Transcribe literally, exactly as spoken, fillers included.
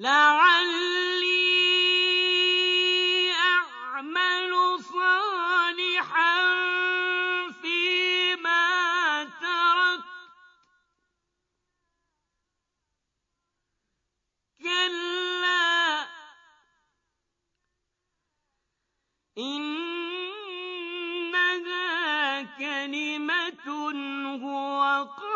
لَعَلِّي أَعْمَلُ صَالِحًا فِيمَا تَرَكْتُ ۚ كَلَّا إِنَّهَا كَلِمَةٌ هُوَ